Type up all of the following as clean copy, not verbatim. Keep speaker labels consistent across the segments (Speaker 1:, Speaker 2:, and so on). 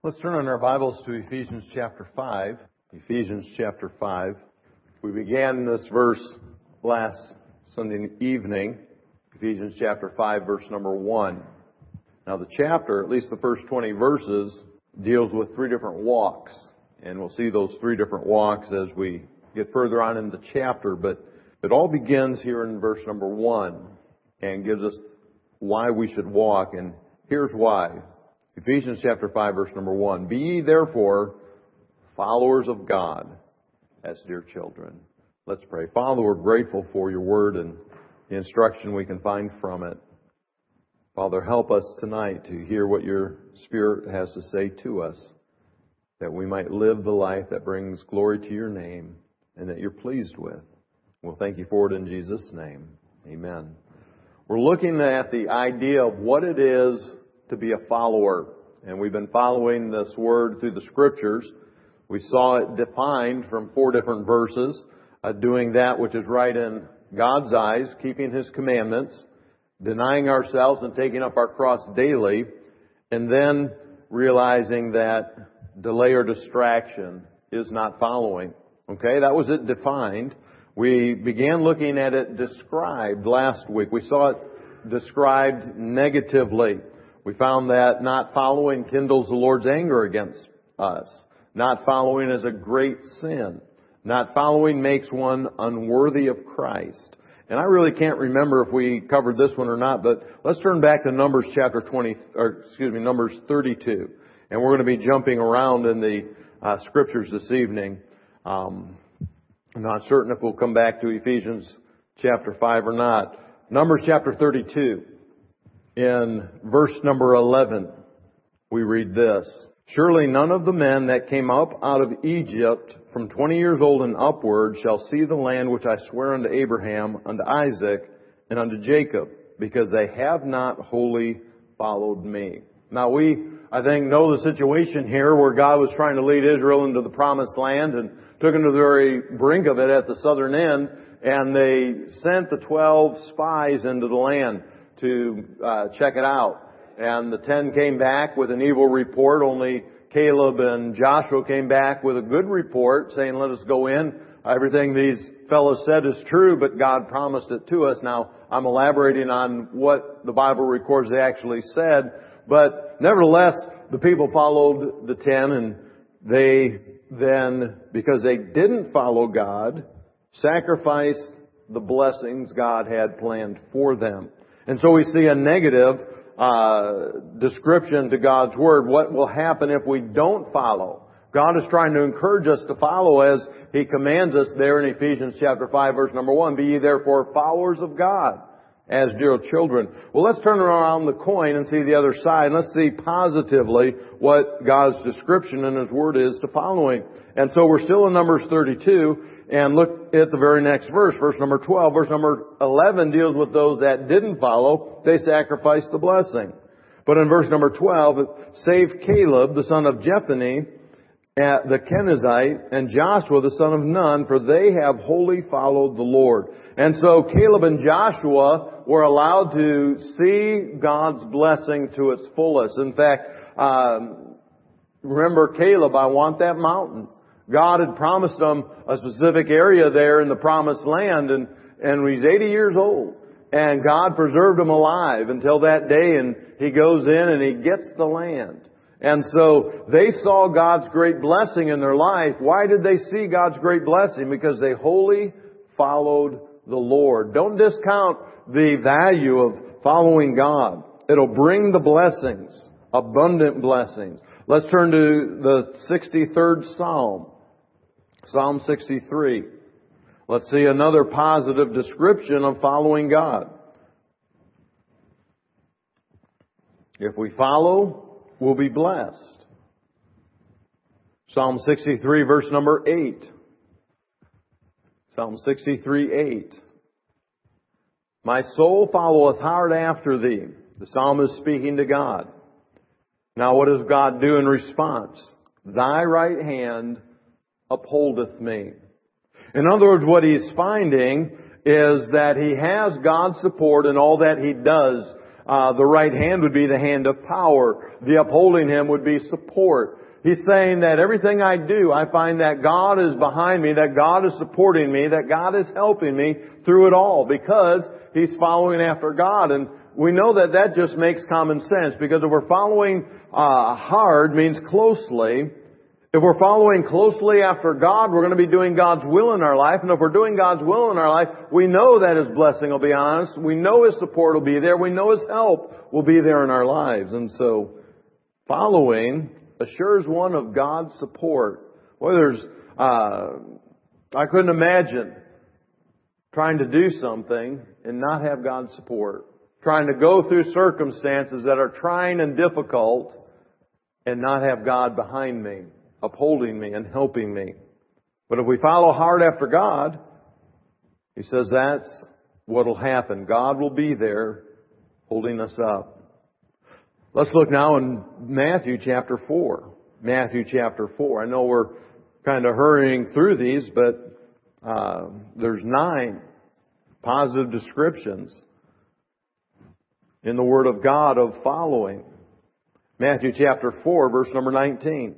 Speaker 1: Let's turn on our Bibles to Ephesians chapter 5. Ephesians chapter 5. We began this verse last Sunday evening. Ephesians chapter 5, verse number 1. Now the chapter, at least the first 20 verses, deals with three different walks. And we'll see those three different walks as we get further on in the chapter. But it all begins here in verse number 1 and gives us why we should walk. And here's why. Ephesians chapter 5, verse number 1. Be ye therefore followers of God as dear children. Let's pray. Father, we're grateful for your word and the instruction we can find from it. Father, help us tonight to hear what your Spirit has to say to us, that we might live the life that brings glory to your name and that you're pleased with. We'll thank you for it in Jesus' name. Amen. We're looking at the idea of what it is to be a follower. And we've been following this word through the Scriptures. We saw it defined from 4 different verses, doing that which is right in God's eyes, keeping His commandments, denying ourselves and taking up our cross daily, and then realizing that delay or distraction is not following. Okay, that was it defined. We began looking at it described last week. We saw it described negatively. We found that not following kindles the Lord's anger against us. Not following is a great sin. Not following makes one unworthy of Christ. And I really can't remember if we covered this one or not, but let's turn back to Numbers 32. And we're going to be jumping around in the Scriptures this evening. I'm not certain if we'll come back to Ephesians chapter 5 or not. Numbers chapter 32. In verse number 11, we read this. Surely none of the men that came up out of Egypt from 20 years old and upward shall see the land which I swear unto Abraham, unto Isaac, and unto Jacob, because they have not wholly followed me. Now I think, know the situation here where God was trying to lead Israel into the promised land and took them to the very brink of it at the southern end, and they sent the 12 spies into the land to check it out. And the 10 came back with an evil report. Only Caleb and Joshua came back with a good report saying, let us go in. Everything these fellows said is true, but God promised it to us. Now, I'm elaborating on what the Bible records they actually said. But nevertheless, the people followed the 10, and they then, because they didn't follow God, sacrificed the blessings God had planned for them. And so we see a negative description to God's Word. What will happen if we don't follow? God is trying to encourage us to follow as He commands us there in Ephesians chapter 5, verse number 1. Be ye therefore followers of God as dear children. Well, let's turn around the coin and see the other side. Let's see positively what God's description in His Word is to following. And so we're still in Numbers 32. And look at the very next verse, verse number 12. Verse number 11 deals with those that didn't follow. They sacrificed the blessing. But in verse number 12, it saved Caleb, the son of Jephunneh, the Kenizzite, and Joshua, the son of Nun, for they have wholly followed the Lord. And so Caleb and Joshua were allowed to see God's blessing to its fullest. In fact, remember Caleb, I want that mountain. God had promised him a specific area there in the promised land, and he's 80 years old. And God preserved him alive until that day, and he goes in and he gets the land. And so they saw God's great blessing in their life. Why did they see God's great blessing? Because they wholly followed the Lord. Don't discount the value of following God. It'll bring the blessings, abundant blessings. Let's turn to the 63rd Psalm. Psalm 63. Let's see another positive description of following God. If we follow, we'll be blessed. Psalm 63, verse number 8. Psalm 63, 8. My soul followeth hard after thee. The psalmist is speaking to God. Now what does God do in response? Thy right hand upholdeth me. In other words, what he's finding is that he has God's support in all that he does. The right hand would be the hand of power. The upholding Him would be support. He's saying that everything I do, I find that God is behind me, that God is supporting me, that God is helping me through it all because He's following after God. And we know that that just makes common sense because if we're following hard means closely. If we're following closely after God, we're going to be doing God's will in our life. And if we're doing God's will in our life, we know that His blessing will be on us. We know His support will be there. We know His help will be there in our lives. And so following assures one of God's support. Well, I couldn't imagine trying to do something and not have God's support. Trying to go through circumstances that are trying and difficult and not have God behind me, upholding me and helping me. But if we follow hard after God, He says that's what will happen. God will be there holding us up. Let's look now in Matthew chapter 4. Matthew chapter 4. I know we're kind of hurrying through these, but there's 9 positive descriptions in the Word of God of following. Matthew chapter 4, verse number 19.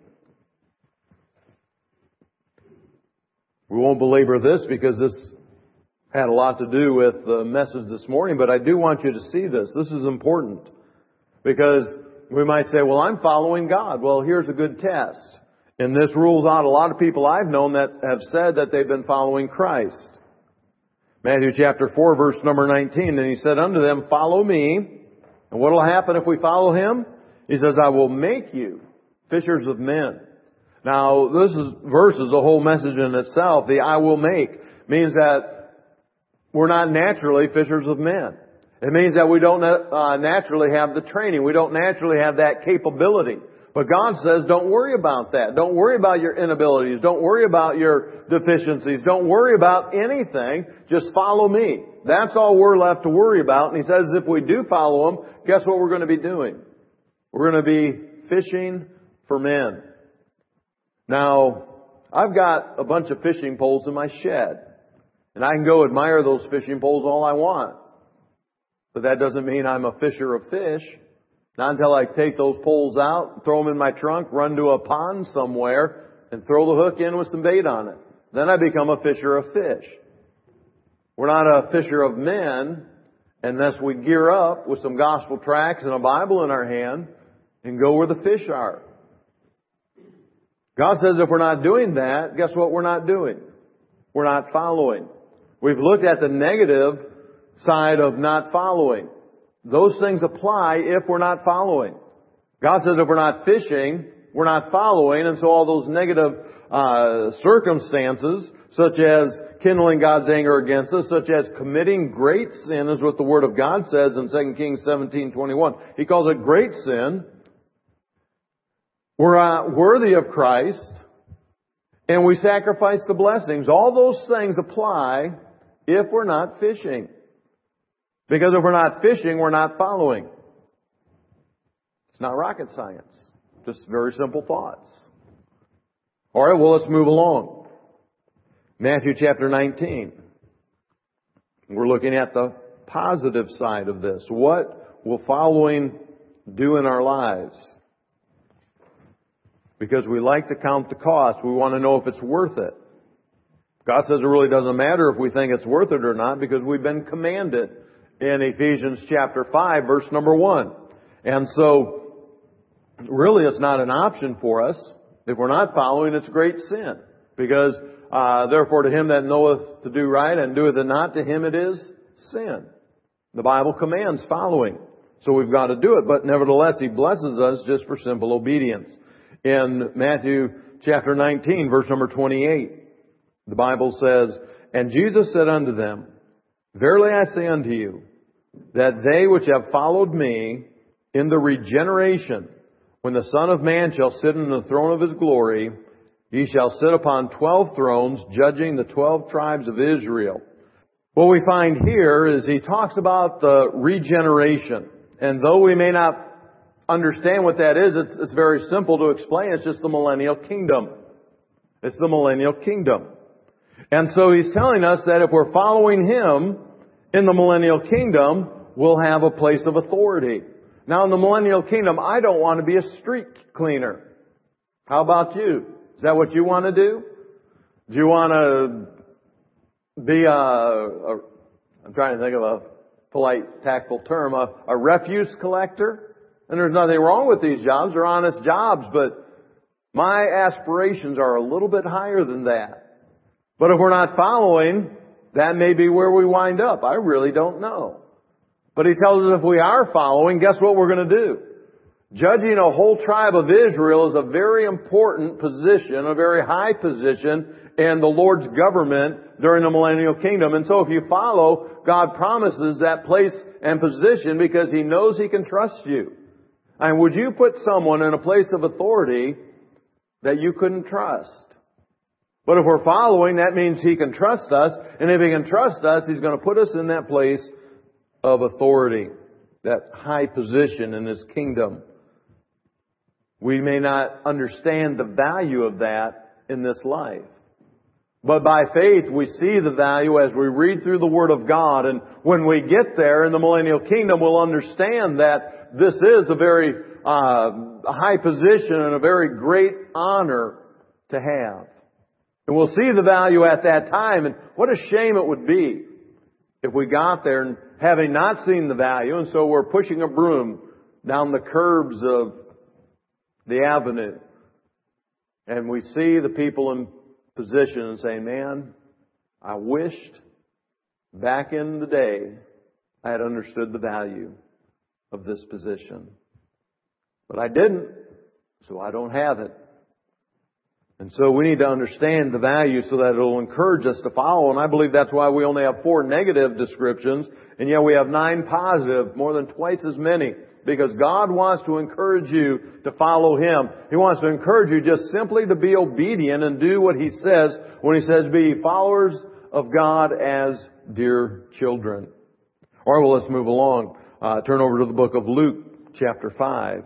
Speaker 1: We won't belabor this because this had a lot to do with the message this morning, but I do want you to see this. This is important. Because we might say, well, I'm following God. Well, here's a good test. And this rules out a lot of people I've known that have said that they've been following Christ. Matthew chapter 4, verse number 19. And He said unto them, follow me. And what will happen if we follow Him? He says, I will make you fishers of men. Now, this verse is a whole message in itself. The I will make means that we're not naturally fishers of men. It means that we don't naturally have the training. We don't naturally have that capability. But God says, don't worry about that. Don't worry about your inabilities. Don't worry about your deficiencies. Don't worry about anything. Just follow me. That's all we're left to worry about. And He says if we do follow Him, guess what we're going to be doing? We're going to be fishing for men. Now, I've got a bunch of fishing poles in my shed. And I can go admire those fishing poles all I want. But that doesn't mean I'm a fisher of fish. Not until I take those poles out, throw them in my trunk, run to a pond somewhere, and throw the hook in with some bait on it. Then I become a fisher of fish. We're not a fisher of men unless we gear up with some gospel tracts and a Bible in our hand and go where the fish are. God says if we're not doing that, guess what we're not doing? We're not following. We've looked at the negative side of not following. Those things apply if we're not following. God says if we're not fishing, we're not following, and so all those negative circumstances, such as kindling God's anger against us, such as committing great sin, is what the Word of God says in 2 Kings 17:21. He calls it great sin. We're not worthy of Christ, and we sacrifice the blessings. All those things apply if we're not fishing. Because if we're not fishing, we're not following. It's not rocket science. Just very simple thoughts. All right, well, let's move along. Matthew chapter 19. We're looking at the positive side of this. What will following do in our lives? Because we like to count the cost. We want to know if it's worth it. God says it really doesn't matter if we think it's worth it or not because we've been commanded in Ephesians chapter 5, verse number 1. And so, really it's not an option for us. If we're not following, it's great sin. Because, therefore to him that knoweth to do right and doeth it not, to him it is sin. The Bible commands following. So we've got to do it. But nevertheless, He blesses us just for simple obedience. In Matthew chapter 19, verse number 28, the Bible says, And Jesus said unto them, Verily I say unto you, that they which have followed me in the regeneration, when the Son of Man shall sit in the throne of His glory, He shall sit upon 12 thrones, judging the 12 tribes of Israel. What we find here is He talks about the regeneration. And though we may not understand what that is, it's very simple to explain. It's just the millennial kingdom. It's the millennial kingdom. And so He's telling us that if we're following Him in the millennial kingdom, will have a place of authority. Now in the millennial kingdom, I don't want to be a street cleaner. How about you? Is that what you want to do? Do you want to be I'm trying to think of a polite, tactful term, a refuse collector? And there's nothing wrong with these jobs. They're honest jobs, but my aspirations are a little bit higher than that. But if we're not following, that may be where we wind up. I really don't know. But He tells us if we are following, guess what we're going to do? Judging a whole tribe of Israel is a very important position, a very high position in the Lord's government during the millennial kingdom. And so if you follow, God promises that place and position because He knows He can trust you. And would you put someone in a place of authority that you couldn't trust? But if we're following, that means He can trust us. And if He can trust us, He's going to put us in that place of authority, that high position in His kingdom. We may not understand the value of that in this life. But by faith, we see the value as we read through the Word of God. And when we get there in the millennial kingdom, we'll understand that this is a very high position and a very great honor to have. And we'll see the value at that time. And what a shame it would be if we got there and having not seen the value, and so we're pushing a broom down the curbs of the avenue, and we see the people in position and say, man, I wished back in the day I had understood the value of this position. But I didn't, so I don't have it. And so we need to understand the value so that it will encourage us to follow. And I believe that's why we only have 4 negative descriptions, and yet we have 9 positive, more than twice as many. Because God wants to encourage you to follow Him. He wants to encourage you just simply to be obedient and do what He says when He says be followers of God as dear children. All right, well, let's move along. Turn over to the book of Luke, chapter 5.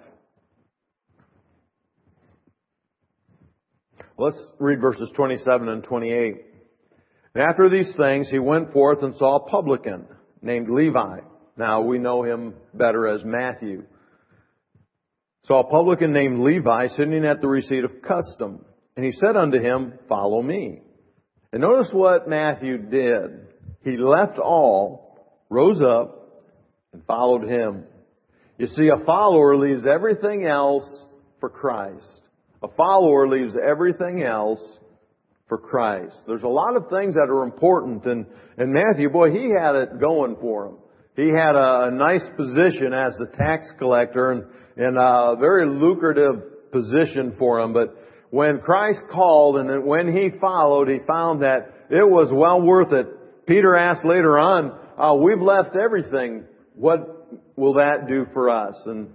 Speaker 1: Let's read verses 27 and 28. And after these things, He went forth and saw a publican named Levi. Now, we know him better as Matthew. Saw a publican named Levi sitting at the receipt of custom. And he said unto him, follow me. And notice what Matthew did. He left all, rose up, and followed Him. You see, a follower leaves everything else for Christ. A follower leaves everything else for Christ. There's a lot of things that are important. And Matthew, boy, he had it going for him. He had a nice position as the tax collector and a very lucrative position for him. But when Christ called and when he followed, he found that it was well worth it. Peter asked later on, we've left everything. What will that do for us? And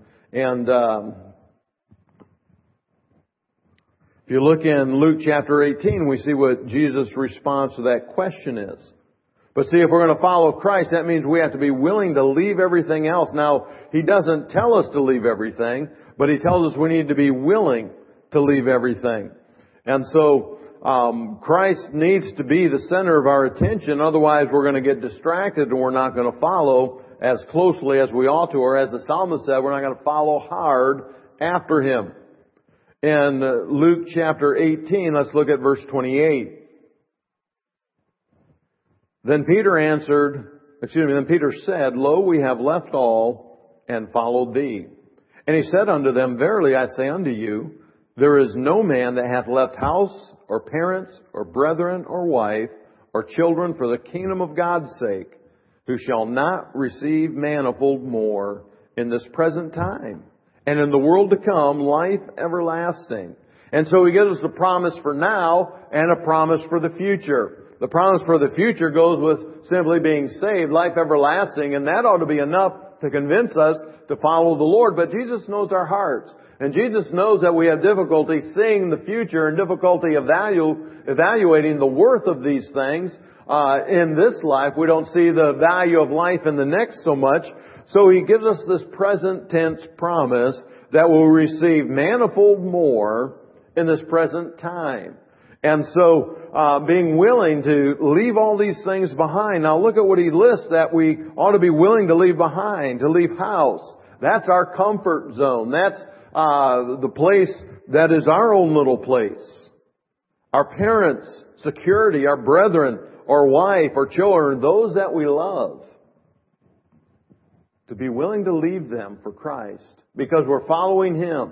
Speaker 1: if you look in Luke chapter 18, we see what Jesus' response to that question is. But see, if we're going to follow Christ, that means we have to be willing to leave everything else. Now, He doesn't tell us to leave everything, but He tells us we need to be willing to leave everything. And so, Christ needs to be the center of our attention. Otherwise, we're going to get distracted and we're not going to follow as closely as we ought to. Or as the psalmist said, we're not going to follow hard after Him. In Luke chapter 18, let's look at verse 28. Then Peter said, Lo, we have left all and followed Thee. And He said unto them, Verily I say unto you, there is no man that hath left house or parents or brethren or wife or children for the kingdom of God's sake, who shall not receive manifold more in this present time, and in the world to come life everlasting. And so He gives us a promise for now and a promise for the future. The promise for the future goes with simply being saved, life everlasting, and that ought to be enough to convince us to follow the Lord. But Jesus knows our hearts. And Jesus knows that we have difficulty seeing the future and difficulty evaluating the worth of these things in this life. We don't see the value of life in the next so much. So He gives us this present tense promise that we'll receive manifold more in this present time. And so, being willing to leave all these things behind. Now look at what he lists that we ought to be willing to leave behind, to leave house. That's our comfort zone. That's, the place that is our own little place. Our parents, security, our brethren, our wife, our children, those that we love. To be willing to leave them for Christ because we're following Him.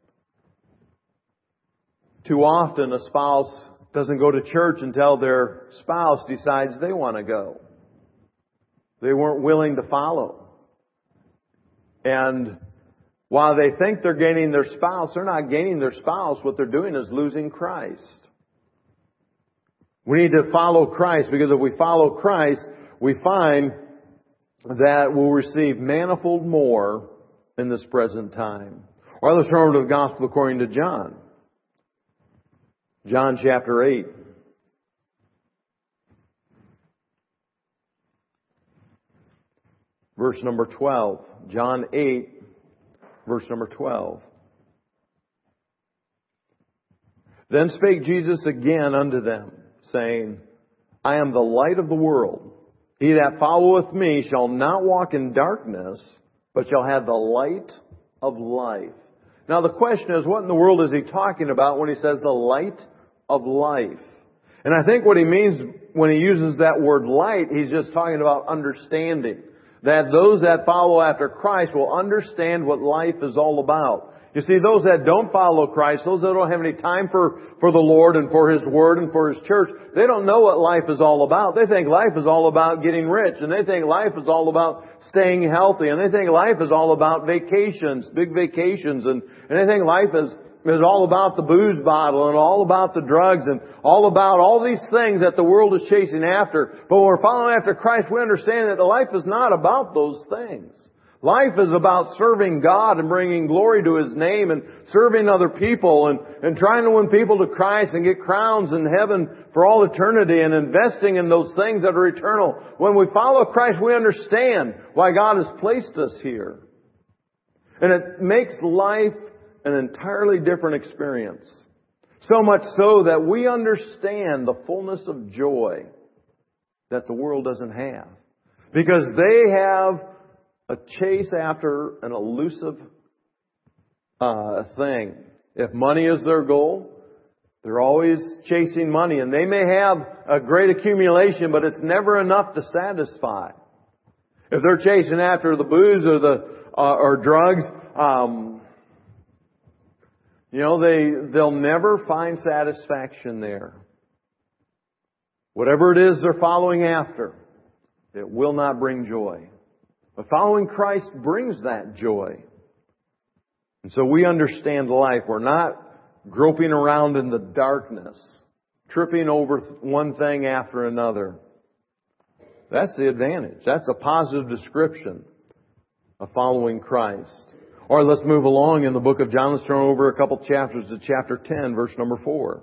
Speaker 1: Too often a spouse doesn't go to church until their spouse decides they want to go. They weren't willing to follow. And while they think they're gaining their spouse, they're not gaining their spouse. What they're doing is losing Christ. We need to follow Christ because if we follow Christ, we find that we'll receive manifold more in this present time. Or let's turn over to the Gospel according to John. John chapter 8. Verse number 12. John 8, verse number 12. Then spake Jesus again unto them, saying, I am the light of the world. He that followeth me shall not walk in darkness, but shall have the light of life. Now the question is, what in the world is he talking about when he says the light of life? And I think what he means when he uses that word light, he's just talking about understanding. That those that follow after Christ will understand what life is all about. You see, those that don't follow Christ, those that don't have any time for the Lord and for His Word and for His church, they don't know what life is all about. They think life is all about getting rich, and they think life is all about staying healthy, and they think life is all about vacations, big vacations, and they think life is all about the booze bottle and all about the drugs and all about all these things that the world is chasing after. But when we're following after Christ, we understand that life is not about those things. Life is about serving God and bringing glory to His name and serving other people and trying to win people to Christ and get crowns in heaven for all eternity and investing in those things that are eternal. When we follow Christ, we understand why God has placed us here. And it makes life an entirely different experience. So much so that we understand the fullness of joy that the world doesn't have. Because they have a chase after an elusive thing. If money is their goal, they're always chasing money. And they may have a great accumulation, but it's never enough to satisfy. If they're chasing after the booze or drugs, they'll never find satisfaction there. Whatever it is they're following after, it will not bring joy. But following Christ brings that joy. And so we understand life. We're not groping around in the darkness, tripping over one thing after another. That's the advantage. That's a positive description of following Christ. Or let's move along in the book of John. Let's turn over a couple chapters to chapter 10, verse number 4.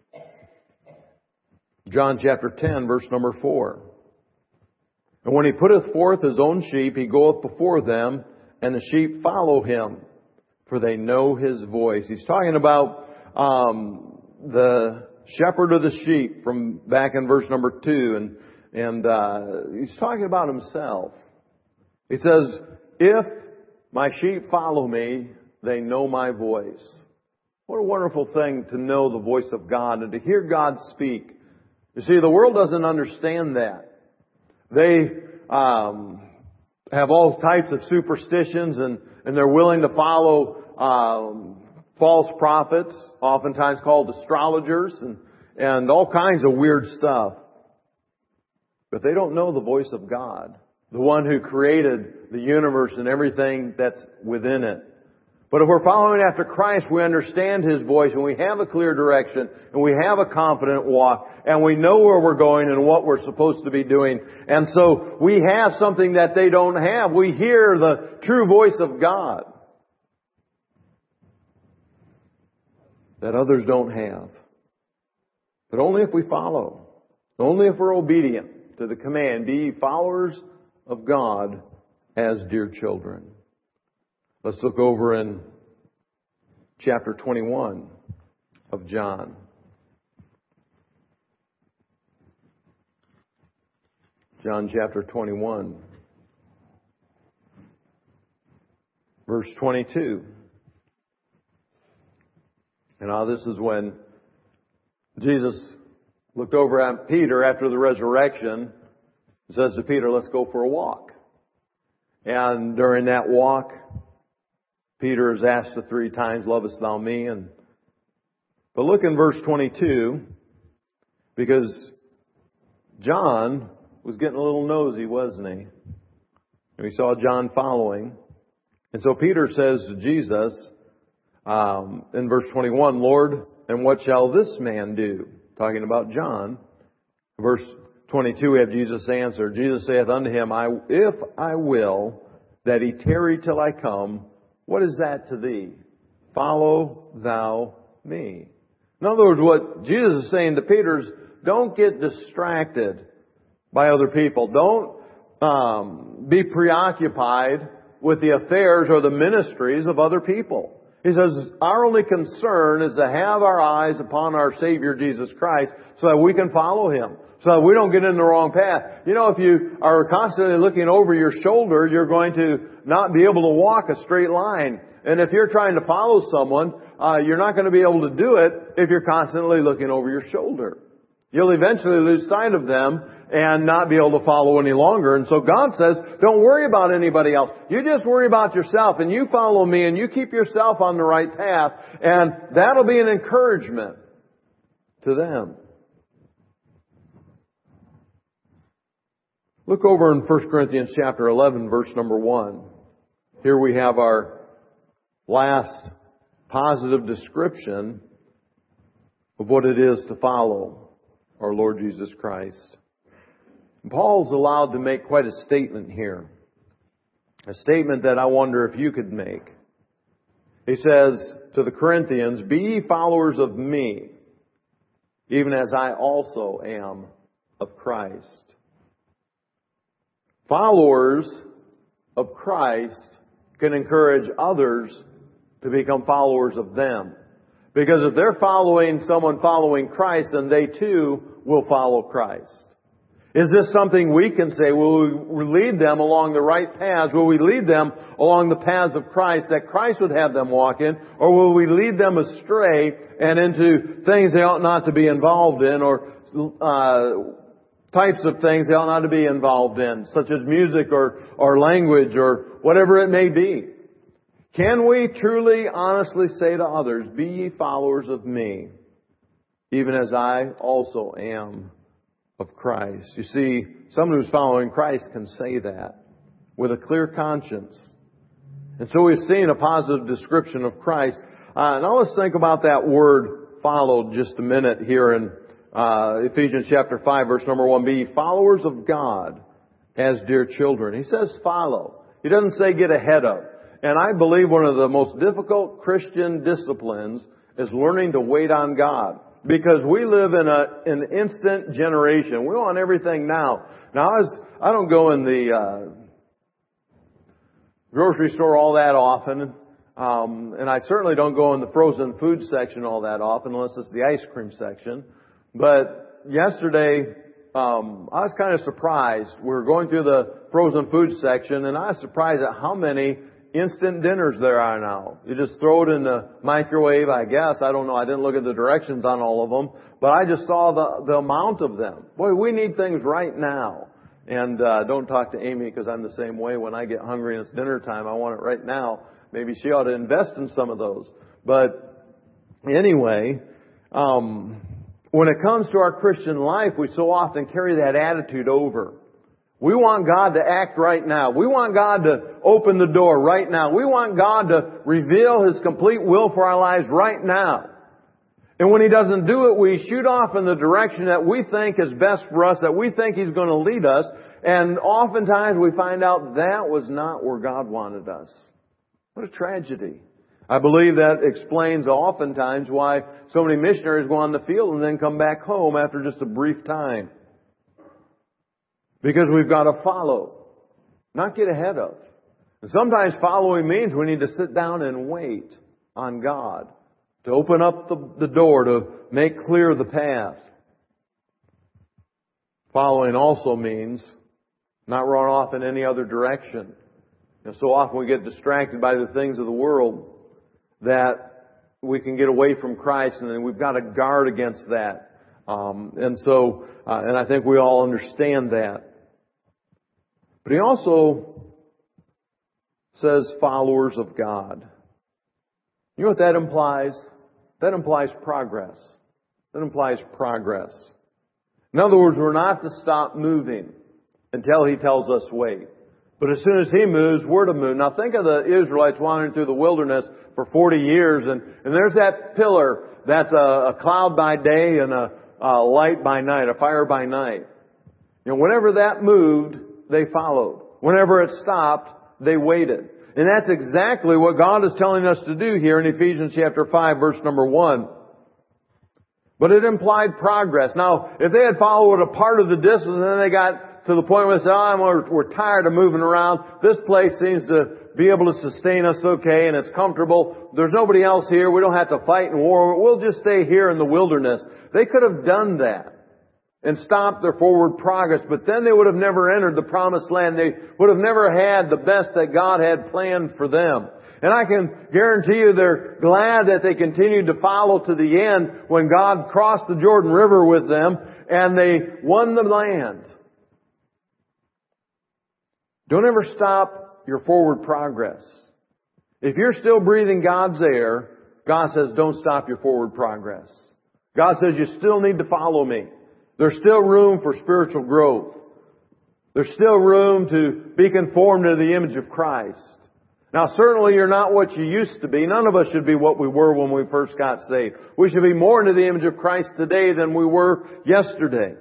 Speaker 1: John chapter 10, verse number 4. And when He putteth forth His own sheep, He goeth before them, and the sheep follow Him, for they know His voice. He's talking about the shepherd of the sheep from back in verse number 2, and He's talking about Himself. He says, if my sheep follow me, they know my voice. What a wonderful thing to know the voice of God and to hear God speak. You see, the world doesn't understand that. They have all types of superstitions and they're willing to follow false prophets, oftentimes called astrologers, and all kinds of weird stuff. But they don't know the voice of God, the one who created the universe and everything that's within it. But if we're following after Christ, we understand His voice and we have a clear direction and we have a confident walk and we know where we're going and what we're supposed to be doing. And so we have something that they don't have. We hear the true voice of God that others don't have. But only if we follow. Only if we're obedient to the command, be ye followers of God as dear children. Let's look over in chapter 21 of John. John chapter 21, verse 22. And now this is when Jesus looked over at Peter after the resurrection and says to Peter, let's go for a walk. And during that walk, Peter is asked the 3 times, lovest thou me? But look in verse 22, because John was getting a little nosy, wasn't he? And he saw John following. And so Peter says to Jesus, in verse 21, Lord, and what shall this man do? Talking about John. Verse 22, we have Jesus answer. Jesus saith unto him, if I will that he tarry till I come, what is that to thee? Follow thou me. In other words, what Jesus is saying to Peter is, don't get distracted by other people. Don't be preoccupied with the affairs or the ministries of other people. He says, our only concern is to have our eyes upon our Savior Jesus Christ so that we can follow Him, so that we don't get in the wrong path. You know, if you are constantly looking over your shoulder, you're going to not be able to walk a straight line. And if you're trying to follow someone, you're not going to be able to do it if you're constantly looking over your shoulder. You'll eventually lose sight of them and not be able to follow any longer. And so God says, don't worry about anybody else. You just worry about yourself and you follow me and you keep yourself on the right path, and that'll be an encouragement to them. Look over in 1 Corinthians chapter 11, verse number 1. Here we have our last positive description of what it is to follow our Lord Jesus Christ. And Paul's allowed to make quite a statement here. A statement that I wonder if you could make. He says to the Corinthians, be ye followers of me, even as I also am of Christ. Followers of Christ can encourage others to become followers of them. Because if they're following someone following Christ, then they too will follow Christ. Is this something we can say? Will we lead them along the right paths? Will we lead them along the paths of Christ that Christ would have them walk in? Or will we lead them astray and into things they ought not to be involved in, or types of things they ought not to be involved in, such as music or language or whatever it may be? Can we truly, honestly say to others, be ye followers of me, even as I also am of Christ? You see, someone who's following Christ can say that with a clear conscience. And so we've seen a positive description of Christ. Now let's think about that word followed just a minute here in Ephesians chapter 5, verse number 1. Be ye followers of God as dear children. He says follow. He doesn't say get ahead of. And I believe one of the most difficult Christian disciplines is learning to wait on God. Because we live in an instant generation. We want everything now. Now, I don't go in the grocery store all that often. And I certainly don't go in the frozen food section all that often, unless it's the ice cream section. But yesterday, I was kind of surprised. We were going through the frozen food section, and I was surprised at how many instant dinners there are now. You just throw it in the microwave, I guess. I don't know. I didn't look at the directions on all of them. But I just saw the amount of them. Boy, we need things right now. And don't talk to Amy, because I'm the same way. When I get hungry and it's dinner time, I want it right now. Maybe she ought to invest in some of those. But anyway, when it comes to our Christian life, we so often carry that attitude over. We want God to act right now. We want God to open the door right now. We want God to reveal His complete will for our lives right now. And when He doesn't do it, we shoot off in the direction that we think is best for us, that we think He's going to lead us. And oftentimes we find out that was not where God wanted us. What a tragedy. I believe that explains oftentimes why so many missionaries go on the field and then come back home after just a brief time. Because we've got to follow, not get ahead of. And sometimes following means we need to sit down and wait on God to open up the door, to make clear the path. Following also means not run off in any other direction. And so often we get distracted by the things of the world that we can get away from Christ, and then we've got to guard against that. And I think we all understand that. But he also says followers of God. You know what that implies? That implies progress. That implies progress. In other words, we're not to stop moving until He tells us wait. But as soon as He moves, we're to move. Now think of the Israelites wandering through the wilderness for 40 years, and there's that pillar that's a cloud by day and a light by night, a fire by night. You know, whenever that moved, they followed. Whenever it stopped, they waited. And that's exactly what God is telling us to do here in Ephesians chapter 5, verse number 1. But it implied progress. Now, if they had followed a part of the distance and then they got to the point where they said, we're tired of moving around. This place seems to be able to sustain us okay and it's comfortable. There's nobody else here. We don't have to fight in war. We'll just stay here in the wilderness. They could have done that and stopped their forward progress, but then they would have never entered the promised land. They would have never had the best that God had planned for them. And I can guarantee you they're glad that they continued to follow to the end when God crossed the Jordan River with them and they won the land. Don't ever stop your forward progress. If you're still breathing God's air, God says don't stop your forward progress. God says you still need to follow me. There's still room for spiritual growth. There's still room to be conformed to the image of Christ. Now certainly you're not what you used to be. None of us should be what we were when we first got saved. We should be more into the image of Christ today than we were yesterday.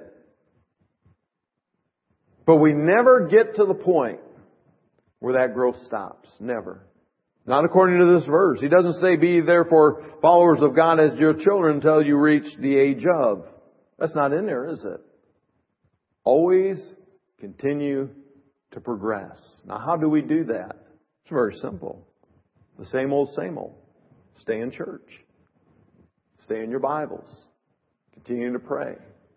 Speaker 1: But we never get to the point where that growth stops. Never. Not according to this verse. He doesn't say, be therefore followers of God as your children until you reach the age of. That's not in there, is it? Always continue to progress. Now, how do we do that? It's very simple. The same old, same old. Stay in church. Stay in your Bibles. Continue to pray.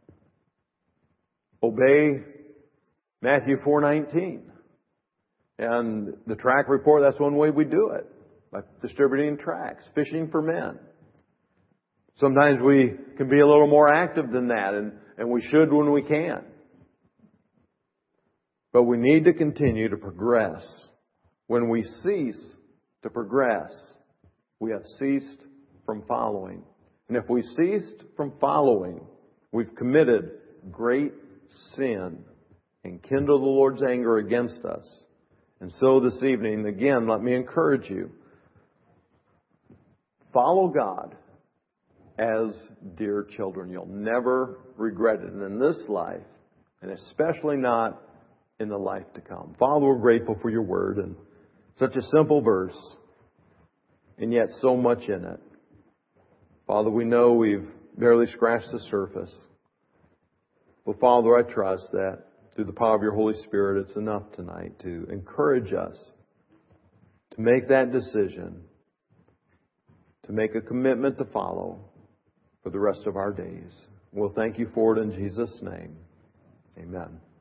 Speaker 1: Obey Matthew 4:19. And the track report, that's one way we do it. By distributing tracts, fishing for men. Sometimes we can be a little more active than that, and we should when we can. But we need to continue to progress. When we cease to progress, we have ceased from following. And if we ceased from following, we've committed great sin and kindled the Lord's anger against us. And so this evening, again, let me encourage you. Follow God as dear children. You'll never regret it in this life, and especially not in the life to come. Father, we're grateful for your word and such a simple verse, and yet so much in it. Father, we know we've barely scratched the surface. But Father, I trust that through the power of your Holy Spirit, it's enough tonight to encourage us to make that decision, to make a commitment to follow for the rest of our days. We'll thank you for it in Jesus' name. Amen.